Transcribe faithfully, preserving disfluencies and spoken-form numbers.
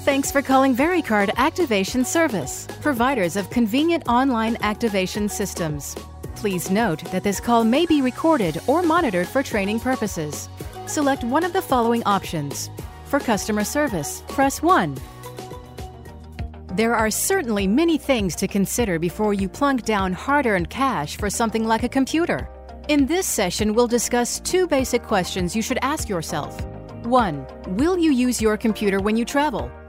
Thanks for calling VeriCard Activation Service, providers of convenient online activation systems. Please note that this call may be recorded or monitored for training purposes. Select one of the following options. For customer service, press one. There are certainly many things to consider before you plunk down hard-earned cash for something like a computer. In this session, we'll discuss two basic questions you should ask yourself. One, will you use your computer when you travel?